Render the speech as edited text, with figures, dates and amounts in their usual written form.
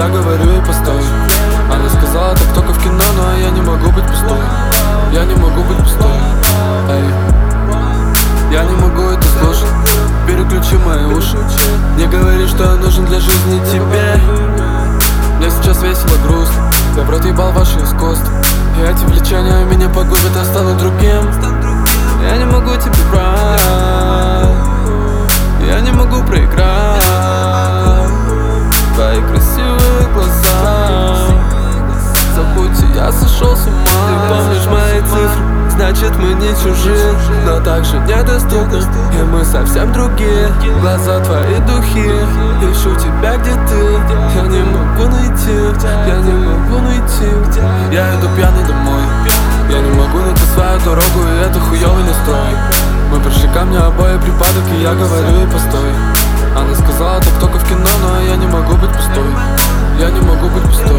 я говорю ей постой. Она сказала так только в кино, но я не могу быть пустой. Я не могу быть пустой. Эй. Я не могу это слушать. Переключи мои уши. Не говори, что я нужен для жизни тебе. Мне сейчас весело, грустно. Я в рот ебал ваше искусство. И эти влечения меня погубят, я стану другим. Я не могу тебе врать. Я не могу проиграть. Твои красивые глаза. Забудьте, я сошел с ума. Ты помнишь мои цифры, значит мы не чужие, но также недоступны. И мы совсем другие. Глаза твои духи. Ищу тебя, где ты. Я не могу найти. Я не могу найти. Я иду пьяный домой. Я не могу найти свою дорогу, и это хуёвый настрой. Мы пришли ко мне обои припадок, и я говорю ей постой. Она сказала так только в кино, но я не могу быть пустой. Я не могу быть пустой.